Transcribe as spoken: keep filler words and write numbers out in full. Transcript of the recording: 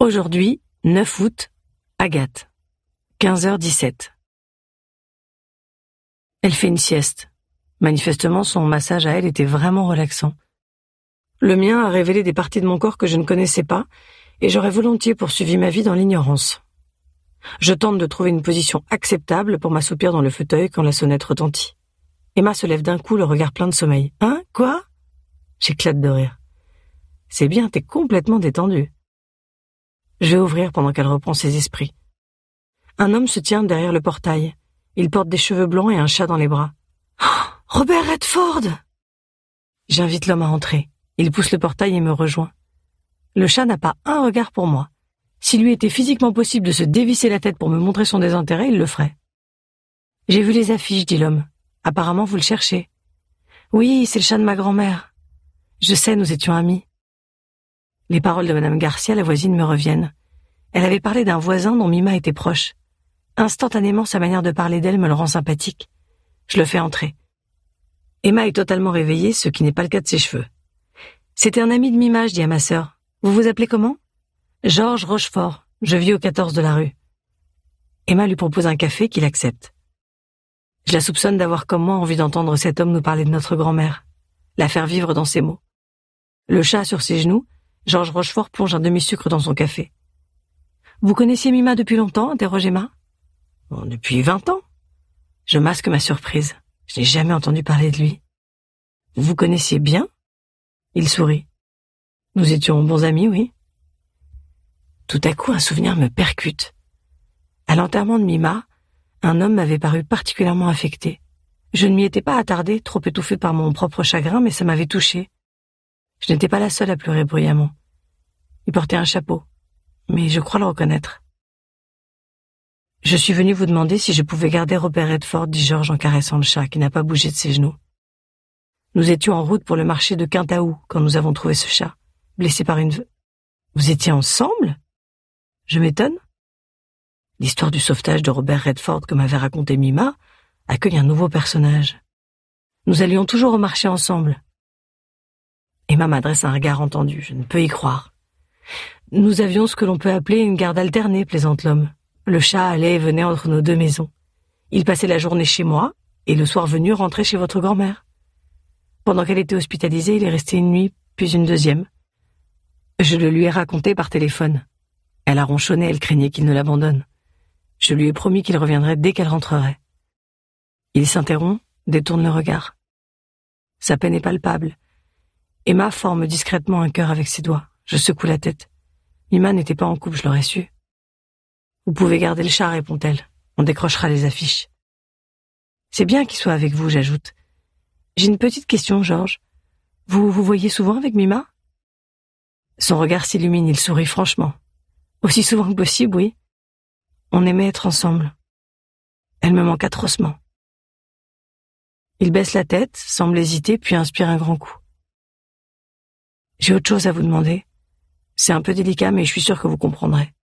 Aujourd'hui, neuf août, Agathe, quinze heures dix-sept. Elle fait une sieste. Manifestement, son massage à elle était vraiment relaxant. Le mien a révélé des parties de mon corps que je ne connaissais pas, et j'aurais volontiers poursuivi ma vie dans l'ignorance. Je tente de trouver une position acceptable pour m'assoupir dans le fauteuil quand la sonnette retentit. Emma se lève d'un coup, le regard plein de sommeil. « Hein? Quoi ?» J'éclate de rire. « C'est bien, t'es complètement détendue. » Je vais ouvrir pendant qu'elle reprend ses esprits. Un homme se tient derrière le portail. Il porte des cheveux blancs et un chat dans les bras. Oh, « Robert Redford !» J'invite l'homme à entrer. Il pousse le portail et me rejoint. Le chat n'a pas un regard pour moi. S'il lui était physiquement possible de se dévisser la tête pour me montrer son désintérêt, il le ferait. « J'ai vu les affiches, dit l'homme. Apparemment, vous le cherchez. »« Oui, c'est le chat de ma grand-mère. »« Je sais, nous étions amis. » Les paroles de Madame Garcia, la voisine, me reviennent. Elle avait parlé d'un voisin dont Mima était proche. Instantanément, sa manière de parler d'elle me le rend sympathique. Je le fais entrer. Emma est totalement réveillée, ce qui n'est pas le cas de ses cheveux. « C'était un ami de Mima, je dis à ma sœur. Vous vous appelez comment ?»« Georges Rochefort. Je vis au quatorze de la rue. » Emma lui propose un café qu'il accepte. Je la soupçonne d'avoir comme moi envie d'entendre cet homme nous parler de notre grand-mère, la faire vivre dans ses mots. Le chat sur ses genoux, Georges Rochefort plonge un demi-sucre dans son café. « Vous connaissiez Mima depuis longtemps ?» interroge Emma. Bon, « Depuis vingt ans. » Je masque ma surprise. Je n'ai jamais entendu parler de lui. « Vous vous connaissiez bien ?» Il sourit. « Nous étions bons amis, oui. » Tout à coup, un souvenir me percute. À l'enterrement de Mima, un homme m'avait paru particulièrement affecté. Je ne m'y étais pas attardée, trop étouffée par mon propre chagrin, mais ça m'avait touchée. Je n'étais pas la seule à pleurer bruyamment. Il portait un chapeau, mais je crois le reconnaître. « Je suis venue vous demander si je pouvais garder Robert Redford, dit Georges en caressant le chat qui n'a pas bougé de ses genoux. Nous étions en route pour le marché de Quintaou quand nous avons trouvé ce chat, blessé par une... Vous étiez ensemble ? Je m'étonne. L'histoire du sauvetage de Robert Redford que m'avait raconté Mima accueille un nouveau personnage. Nous allions toujours au marché ensemble. Emma m'adresse un regard entendu, je ne peux y croire. Nous avions ce que l'on peut appeler une garde alternée, plaisante l'homme. Le chat allait et venait entre nos deux maisons. Il passait la journée chez moi, et le soir venu rentrait chez votre grand-mère. Pendant qu'elle était hospitalisée, il est resté une nuit, puis une deuxième. Je le lui ai raconté par téléphone. Elle a ronchonné, elle craignait qu'il ne l'abandonne. Je lui ai promis qu'il reviendrait dès qu'elle rentrerait. Il s'interrompt, détourne le regard. Sa peine est palpable. Emma forme discrètement un cœur avec ses doigts. Je secoue la tête. Mima n'était pas en couple, je l'aurais su. Vous pouvez garder le chat, répond-elle. On décrochera les affiches. C'est bien qu'il soit avec vous, j'ajoute. J'ai une petite question, Georges. Vous vous voyez souvent avec Mima ? Son regard s'illumine, il sourit franchement. Aussi souvent que possible, oui. On aimait être ensemble. Elle me manque atrocement. Il baisse la tête, semble hésiter, puis inspire un grand coup. J'ai autre chose à vous demander. C'est un peu délicat, mais je suis sûre que vous comprendrez.